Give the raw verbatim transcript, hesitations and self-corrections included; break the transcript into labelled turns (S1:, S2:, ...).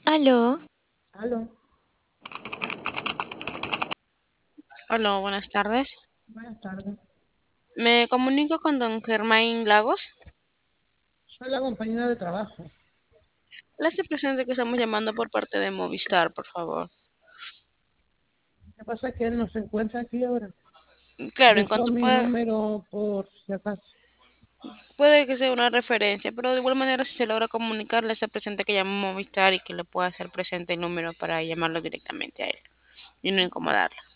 S1: Aló,
S2: Aló,
S1: Hola, buenas tardes.
S2: buenas tardes.
S1: Me comunico con don Germain Lagos.
S2: Soy la compañera de trabajo.
S1: Le hace presente que estamos llamando por parte de Movistar, por favor.
S2: ¿Qué pasa? Es que él no se encuentra aquí ahora.
S1: Claro, en
S2: Dejó
S1: cuanto
S2: mi
S1: pueda,
S2: número por si acaso.
S1: puede que sea una referencia, pero de igual manera si se logra comunicar, le hace presente que llama a Movistar y que le pueda hacer presente el número para llamarlo directamente a él y no incomodarlo.